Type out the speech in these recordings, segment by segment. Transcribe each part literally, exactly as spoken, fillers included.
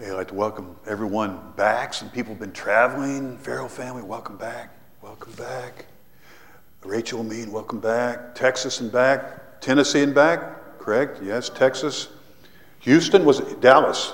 Hey, I'd like to welcome everyone back. Some people have been traveling. Farrell family, welcome back. Welcome back. Rachel, Mean, welcome back. Texas and back. Tennessee and back, correct? Yes, Texas. Houston, was it Dallas?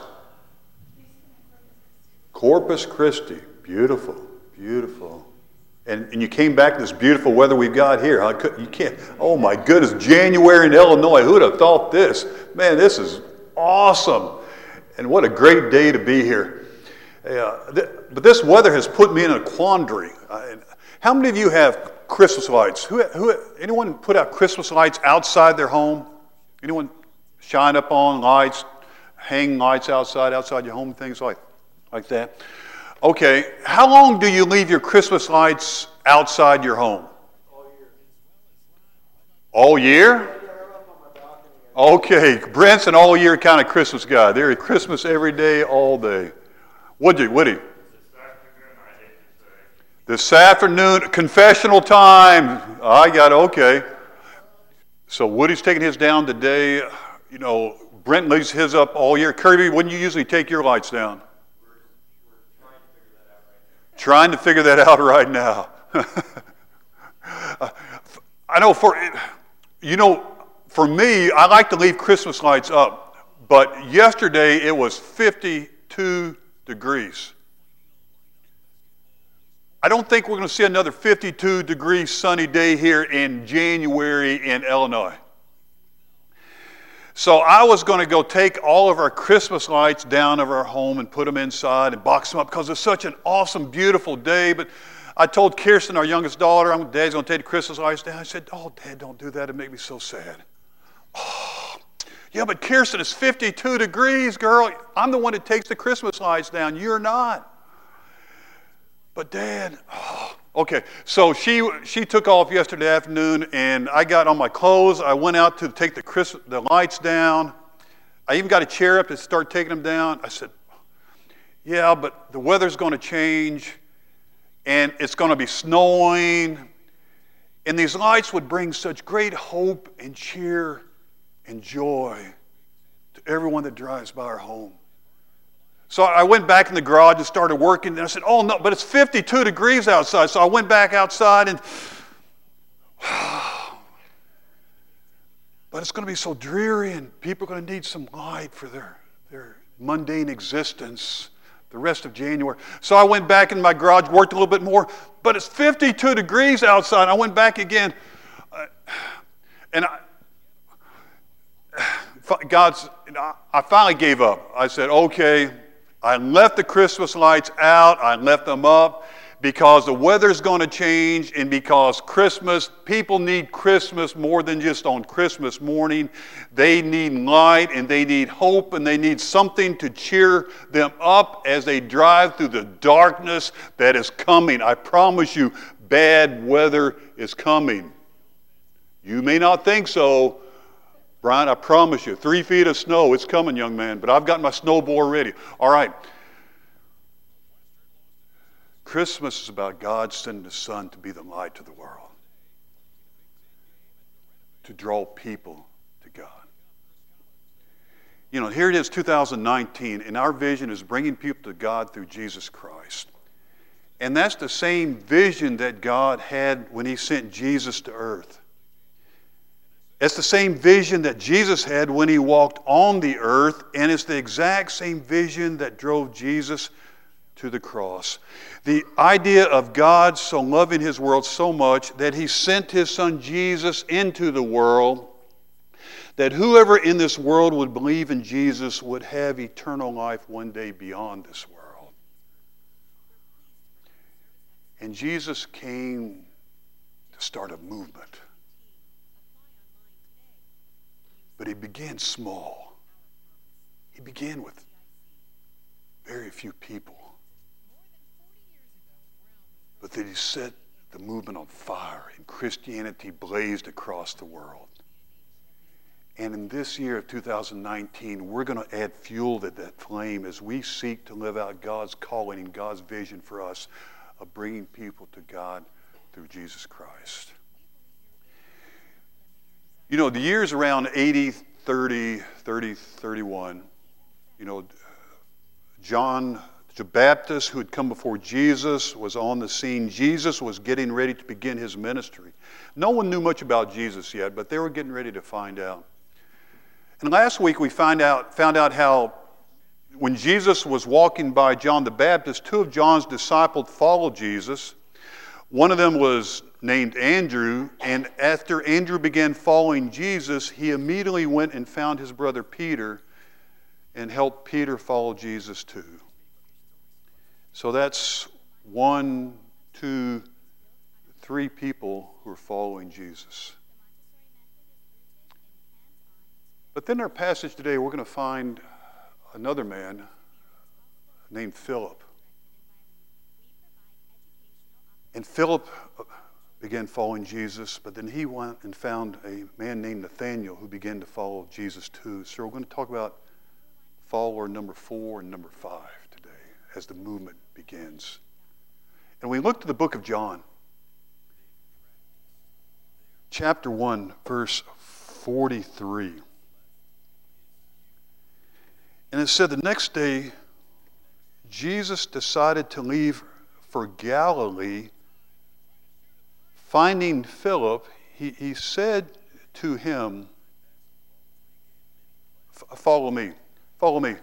Corpus Christi. Beautiful, beautiful. And, and you came back to this beautiful weather we've got here. I could, you can't, oh my goodness, January in Illinois. Who would have thought this? Man, this is awesome. And what a great day to be here. Uh, th- but this weather has put me in a quandary. Uh, how many of you have Christmas lights? Who, who, anyone put out Christmas lights outside their home? Anyone shine up on lights, hang lights outside, outside your home, things like, like that? Okay, how long do you leave your Christmas lights outside your home? All year. All year? Okay, Brent's an all-year kind of Christmas guy. There is Christmas every day, all day. Woody, Woody. This afternoon, confessional time. I got okay. So Woody's taking his down today. You know, Brent leaves his up all year. Kirby, when you usually take your lights down? Trying to figure that out right now. I know for, you know, for me, I like to leave Christmas lights up, but yesterday it was fifty-two degrees. I don't think we're going to see another fifty-two degree sunny day here in January in Illinois. So I was going to go take all of our Christmas lights down of our home and put them inside and box them up because it's such an awesome, beautiful day. But I told Kirsten, our youngest daughter, I'm, Dad's going to take the Christmas lights down. I said, oh, Dad, don't do that. It makes me so sad. Oh, yeah, but Kirsten, it's fifty-two degrees, girl. I'm the one that takes the Christmas lights down. You're not. But Dad, oh. Okay, so she she took off yesterday afternoon, and I got on my clothes. I went out to take the Christmas, the lights down. I even got a chair up to start taking them down. I said, yeah, but the weather's going to change, and it's going to be snowing. And these lights would bring such great hope and cheer and joy to everyone that drives by our home. So I went back in the garage and started working, and I said, oh no, but it's fifty-two degrees outside. So I went back outside, and but it's going to be so dreary, and people are going to need some light for their, their mundane existence the rest of January. So I went back in my garage, worked a little bit more, but it's fifty-two degrees outside. I went back again, uh, and I, God's, I finally gave up. I said, okay, I left the Christmas lights out. I left them up because the weather's going to change, and because Christmas, people need Christmas more than just on Christmas morning. They need light, and they need hope, and they need something to cheer them up as they drive through the darkness that is coming. I promise you, bad weather is coming. You may not think so, Brian, I promise you, three feet of snow, it's coming, young man, but I've got my snowblower ready. All right. Christmas is about God sending His Son to be the light to the world, to draw people to God. You know, here it is, two thousand nineteen, and our vision is bringing people to God through Jesus Christ. And that's the same vision that God had when He sent Jesus to earth. It's the same vision that Jesus had when He walked on the earth, and it's the exact same vision that drove Jesus to the cross. The idea of God so loving His world so much that He sent His Son Jesus into the world, that whoever in this world would believe in Jesus would have eternal life one day beyond this world. And Jesus came to start a movement. But He began small. He began with very few people. But that He set the movement on fire, and Christianity blazed across the world. And in this year of two thousand nineteen, we're going to add fuel to that flame as we seek to live out God's calling and God's vision for us of bringing people to God through Jesus Christ. You know, the years around eighty, thirty, thirty, thirty-one, you know, John the Baptist, who had come before Jesus, was on the scene. Jesus was getting ready to begin his ministry. No one knew much about Jesus yet, but they were getting ready to find out. And last week we find out, found out how when Jesus was walking by John the Baptist, two of John's disciples followed Jesus. One of them was named Andrew, and after Andrew began following Jesus, he immediately went and found his brother Peter and helped Peter follow Jesus too. So that's one, two, three people who are following Jesus. But then in our passage today, we're going to find another man named Philip. And Philip began following Jesus, but then he went and found a man named Nathaniel who began to follow Jesus too. So we're going to talk about follower number four and number five today as the movement begins. And we look to the book of John, chapter one, verse forty-three. And it said the next day, Jesus decided to leave for Galilee. Finding Philip, he, he said to him, follow me, follow me.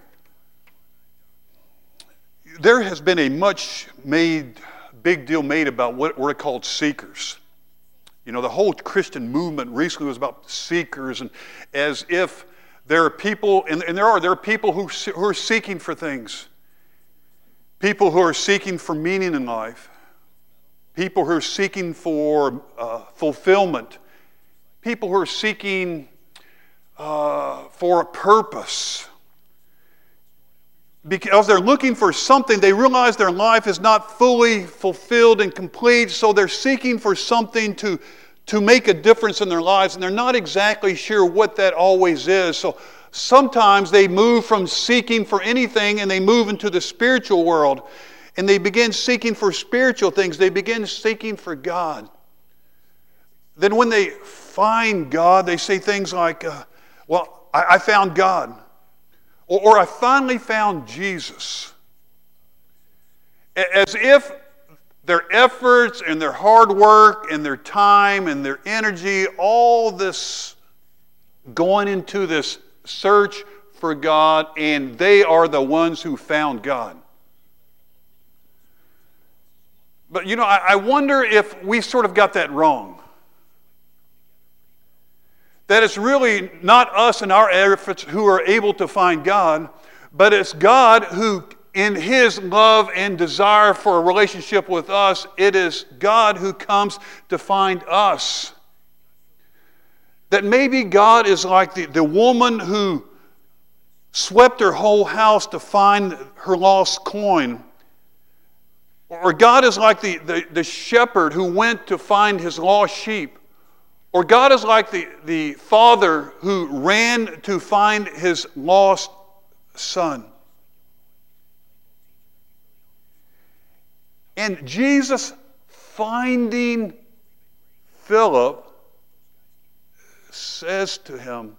There has been a much made, big deal made about what we're called seekers. You know, the whole Christian movement recently was about seekers, and as if there are people, and, and there are, there are people who, who are seeking for things. People who are seeking for meaning in life. People who are seeking for uh, fulfillment. People who are seeking uh, for a purpose. Because they're looking for something, they realize their life is not fully fulfilled and complete, so they're seeking for something to, to make a difference in their lives, and they're not exactly sure what that always is. So sometimes they move from seeking for anything and they move into the spiritual world. And they begin seeking for spiritual things. They begin seeking for God. Then when they find God, they say things like, uh, well, I, I found God. Or, or I finally found Jesus. As if their efforts and their hard work and their time and their energy, all this going into this search for God, and they are the ones who found God. But, you know, I, I wonder if we sort of got that wrong. That it's really not us and our efforts who are able to find God, but it's God who, in His love and desire for a relationship with us, it is God who comes to find us. That maybe God is like the, the woman who swept her whole house to find her lost coin. Or God is like the, the, the shepherd who went to find his lost sheep. Or God is like the, the father who ran to find his lost son. And Jesus finding Philip says to him,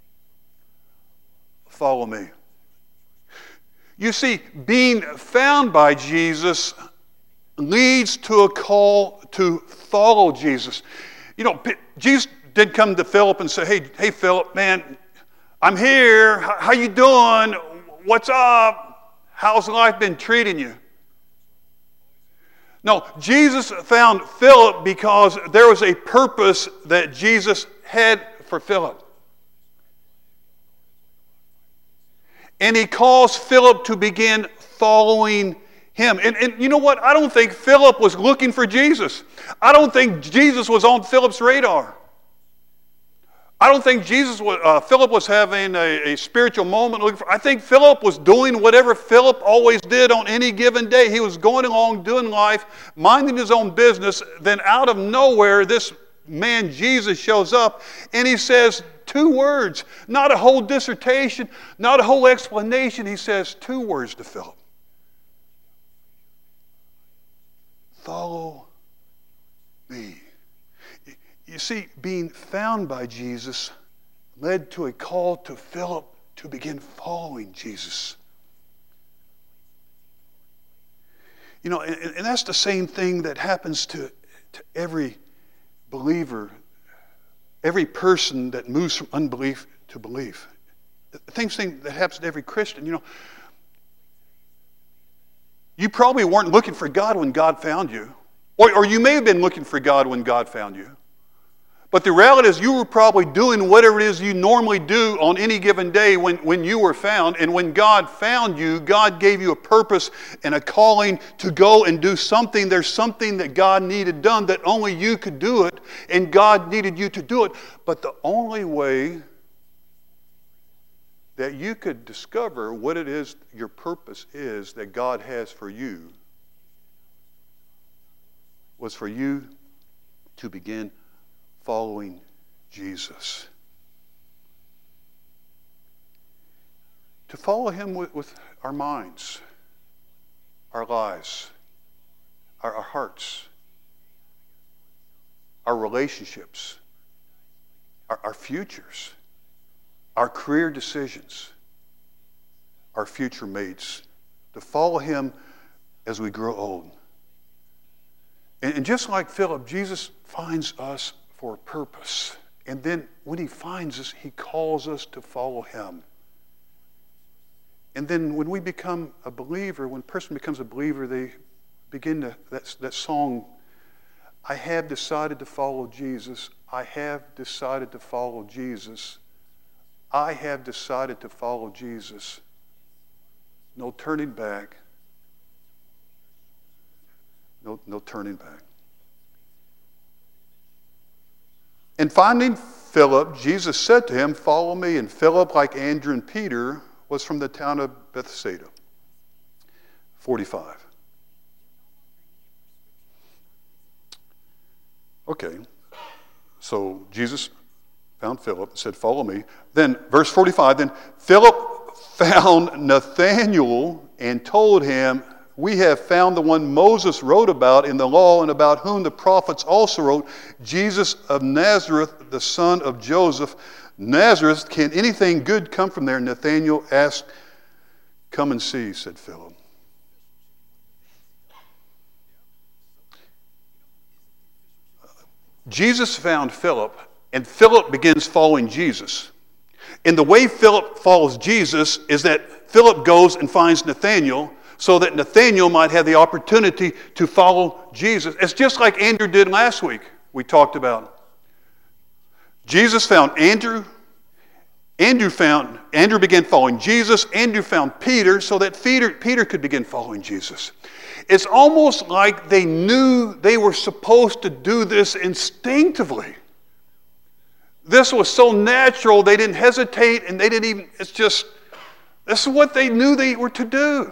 follow me. You see, being found by Jesus leads to a call to follow Jesus. You know, Jesus did come to Philip and say, hey, hey Philip, man, I'm here. How, how you doing? What's up? How's life been treating you? No, Jesus found Philip because there was a purpose that Jesus had for Philip. And he calls Philip to begin following him. And, and you know what? I don't think Philip was looking for Jesus. I don't think Jesus was on Philip's radar. I don't think Jesus was, uh, Philip was having a, a spiritual moment. Looking for, I think Philip was doing whatever Philip always did on any given day. He was going along, doing life, minding his own business. Then out of nowhere, this man Jesus shows up and he says two words, not a whole dissertation, not a whole explanation. He says two words to Philip. Follow me. You see, being found by Jesus led to a call to Philip to begin following Jesus. You know, and, and that's the same thing that happens to, to every believer, every person that moves from unbelief to belief. The same thing that happens to every Christian. You know, you probably weren't looking for God when God found you. Or, or you may have been looking for God when God found you. But the reality is you were probably doing whatever it is you normally do on any given day when, when you were found. And when God found you, God gave you a purpose and a calling to go and do something. There's something that God needed done that only you could do it. And God needed you to do it. But the only way that you could discover what it is your purpose is that God has for you was for you to begin following Jesus. To follow him with, with our minds, our lives, our, our hearts, our relationships, our, our futures, our career decisions, our future mates. To follow him as we grow old. And, and just like Philip, Jesus finds us for a purpose. And then when he finds us, he calls us to follow him. And then when we become a believer, when a person becomes a believer, they begin to, that, that song, I have decided to follow Jesus. I have decided to follow Jesus. I have decided to follow Jesus. No turning back. No, no turning back. And finding Philip, Jesus said to him, follow me. And Philip, like Andrew and Peter, was from the town of Bethsaida. forty-five. Okay. So Jesus found Philip and said, follow me. Then, verse forty-five, then Philip found Nathanael and told him, we have found the one Moses wrote about in the law and about whom the prophets also wrote, Jesus of Nazareth, the son of Joseph. Nazareth, can anything good come from there? Nathanael asked, come and see, said Philip. Jesus found Philip, and Philip begins following Jesus. And the way Philip follows Jesus is that Philip goes and finds Nathanael, so that Nathanael might have the opportunity to follow Jesus. It's just like Andrew did last week, we talked about. Jesus found Andrew. Andrew found, Andrew began following Jesus. Andrew found Peter, so that Peter, Peter could begin following Jesus. It's almost like they knew they were supposed to do this instinctively. This was so natural, they didn't hesitate, and they didn't even, it's just, this is what they knew they were to do.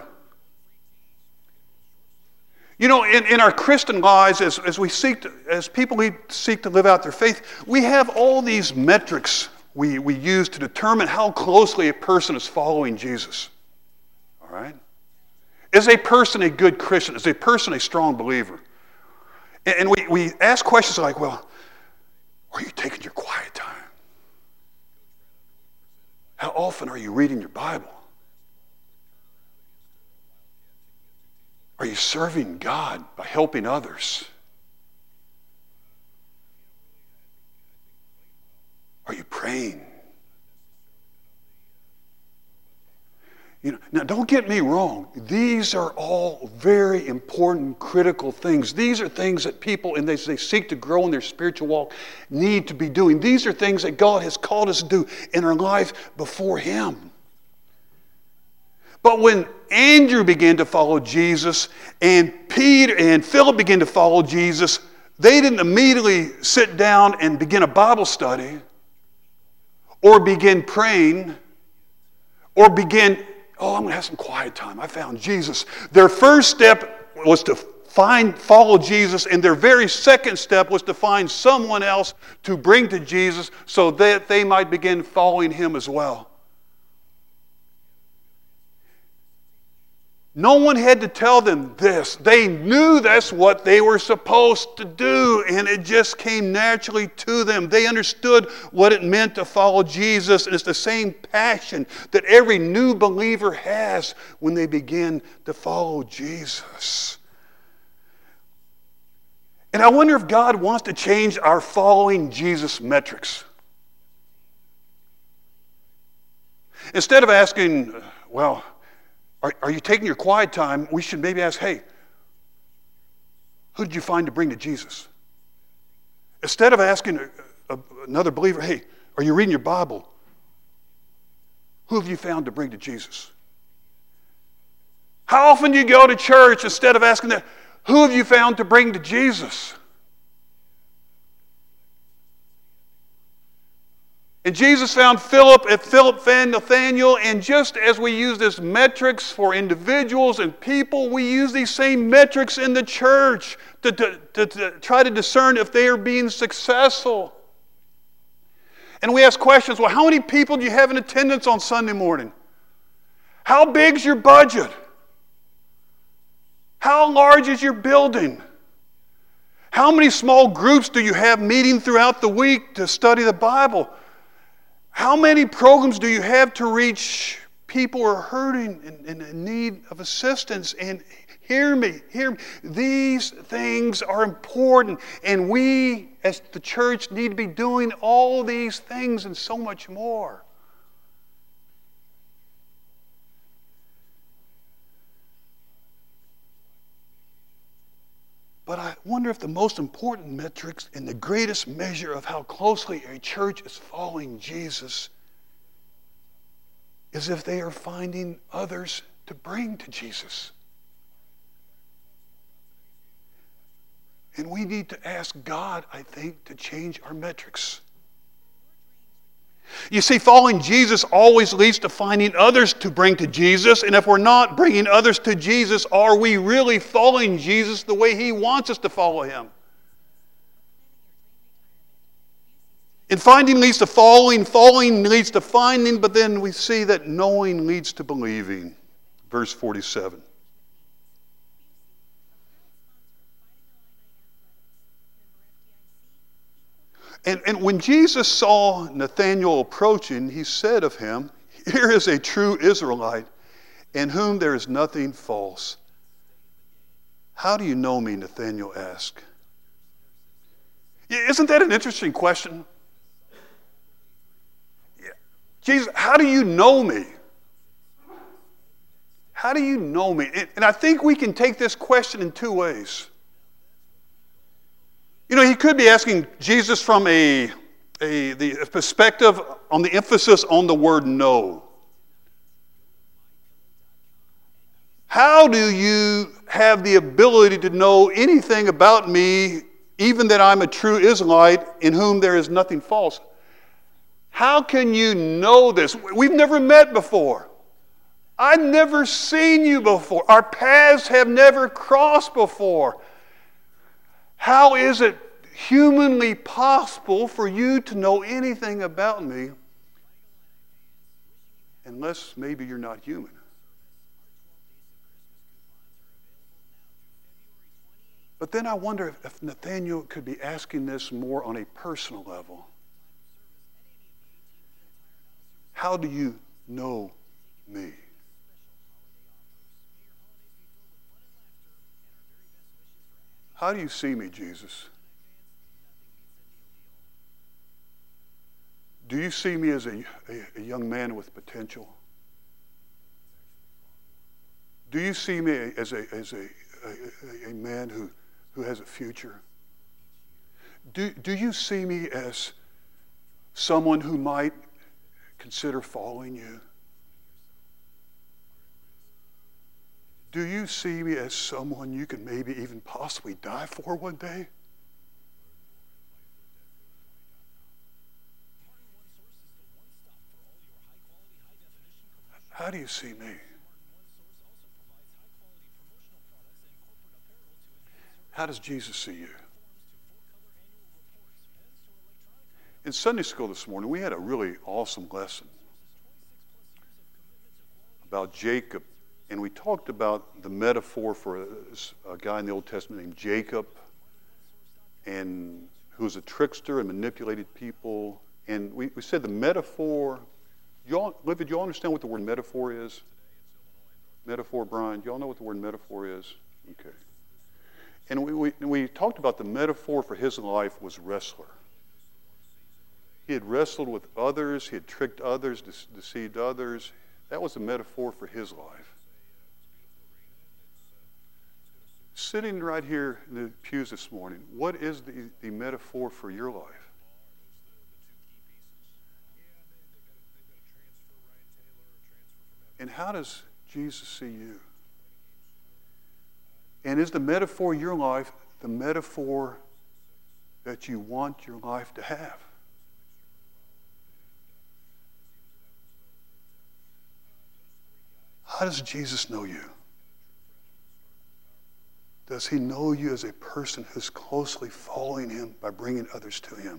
You know, in, in our Christian lives, as, as we seek to, as people we seek to live out their faith, we have all these metrics we, we use to determine how closely a person is following Jesus. All right? Is a person a good Christian? Is a person a strong believer? And, and we, we ask questions like, well, are you taking your quiet time? How often are you reading your Bible? Are you serving God by helping others? Are you praying? You know, now, don't get me wrong. These are all very important, critical things. These are things that people, and as they seek to grow in their spiritual walk, need to be doing. These are things that God has called us to do in our life before Him. But when Andrew began to follow Jesus, and Peter and Philip began to follow Jesus, they didn't immediately sit down and begin a Bible study, or begin praying, or begin, oh, I'm going to have some quiet time. I found Jesus. Their first step was to find, follow Jesus, and their very second step was to find someone else to bring to Jesus so that they might begin following Him as well. No one had to tell them this. They knew that's what they were supposed to do, and it just came naturally to them. They understood what it meant to follow Jesus, and it's the same passion that every new believer has when they begin to follow Jesus. And I wonder if God wants to change our following Jesus metrics. Instead of asking, well, are, are you taking your quiet time? We should maybe ask, hey, who did you find to bring to Jesus? Instead of asking a, a, another believer, hey, are you reading your Bible? Who have you found to bring to Jesus? How often do you go to church? Instead of asking that, who have you found to bring to Jesus? And Jesus found Philip, and Philip found Nathanael, and just as we use this metrics for individuals and people, we use these same metrics in the church to, to, to, to try to discern if they are being successful. And we ask questions, well, how many people do you have in attendance on Sunday morning? How big's your budget? How large is your building? How many small groups do you have meeting throughout the week to study the Bible? How many programs do you have to reach people who are hurting and, and in need of assistance? And hear me, hear me. These things are important, and we as the church need to be doing all these things and so much more. But I wonder if the most important metrics and the greatest measure of how closely a church is following Jesus is if they are finding others to bring to Jesus. And we need to ask God, I think, to change our metrics. You see, following Jesus always leads to finding others to bring to Jesus. And if we're not bringing others to Jesus, are we really following Jesus the way He wants us to follow Him? And finding leads to following, following leads to finding, but then we see that knowing leads to believing. Verse forty-seven. And, and when Jesus saw Nathanael approaching, He said of him, "Here is a true Israelite, in whom there is nothing false." "How do you know me?" Nathanael asked. Isn't that an interesting question? Yeah. Jesus, how do you know me? How do you know me? And, and I think we can take this question in two ways. You know, he could be asking Jesus from a, a the perspective on the emphasis on the word know. How do you have the ability to know anything about me, even that I'm a true Israelite in whom there is nothing false? How can you know this? We've never met before. I've never seen you before. Our paths have never crossed before. How is it humanly possible for you to know anything about me unless maybe you're not human? But then I wonder if, if Nathanael could be asking this more on a personal level. How do you know me? How do you see me, Jesus? Do you see me as a, a, a young man with potential? Do you see me as a, as a, a, a man who, who has a future? Do, do you see me as someone who might consider following you? Do you see me as someone you can maybe even possibly die for one day? How do you see me? How does Jesus see you? In Sunday school this morning, we had a really awesome lesson about Jacob. And we talked about the metaphor for a, a guy in the Old Testament named Jacob, and who was a trickster and manipulated people. And we, we said the metaphor, y'all, Livia, do y'all understand what the word metaphor is? Metaphor, Brian, do y'all know what the word metaphor is? Okay. And we, we, we talked about the metaphor for his life was wrestler. He had wrestled with others. He had tricked others, deceived others. That was a metaphor for his life. Sitting right here in the pews this morning, what is the, the metaphor for your life? And how does Jesus see you? And is the metaphor in your life the metaphor that you want your life to have? How does Jesus know you? Does he know you as a person who's closely following him by bringing others to him?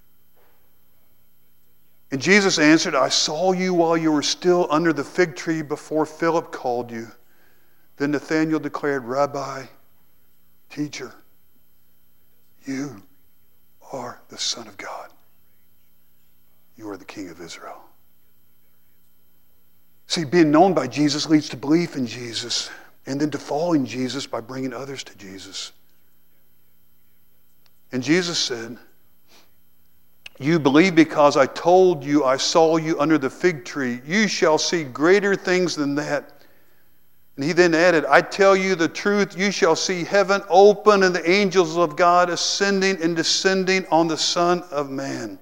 And Jesus answered, I saw you while you were still under the fig tree before Philip called you. Then Nathanael declared, Rabbi, teacher, you are the Son of God. You are the King of Israel. See, being known by Jesus leads to belief in Jesus, and then to following Jesus by bringing others to Jesus. And Jesus said, you believe because I told you I saw you under the fig tree. You shall see greater things than that. And he then added, I tell you the truth, you shall see heaven open and the angels of God ascending and descending on the Son of Man.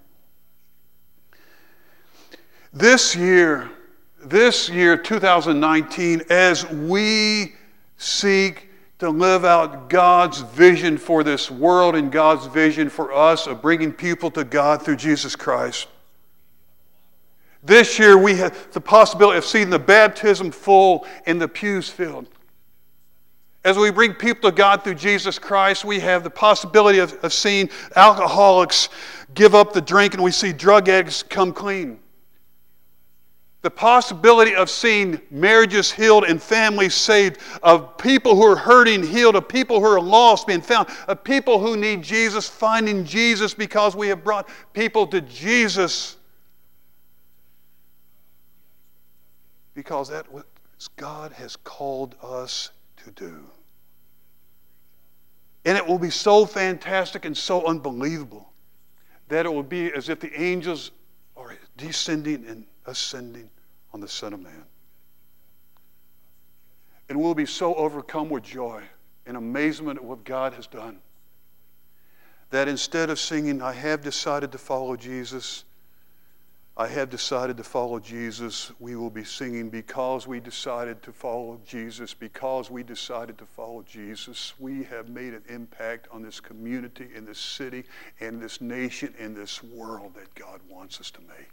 This year, this year, two thousand nineteen, as we seek to live out God's vision for this world and God's vision for us of bringing people to God through Jesus Christ. This year we have the possibility of seeing the baptism full and the pews filled. As we bring people to God through Jesus Christ, we have the possibility of, of seeing alcoholics give up the drink and we see drug addicts come clean. The possibility of seeing marriages healed and families saved, of people who are hurting healed, of people who are lost being found, of people who need Jesus finding Jesus because we have brought people to Jesus. Because that's what God has called us to do. And it will be so fantastic and so unbelievable that it will be as if the angels are descending and ascending on the Son of Man. And we'll be so overcome with joy and amazement at what God has done that instead of singing, I have decided to follow Jesus, I have decided to follow Jesus, we will be singing because we decided to follow Jesus, because we decided to follow Jesus, we have made an impact on this community, in this city, and this nation, and this world that God wants us to make.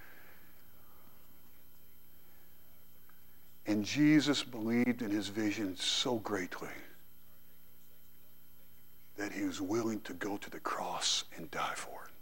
And Jesus believed in his vision so greatly that he was willing to go to the cross and die for it.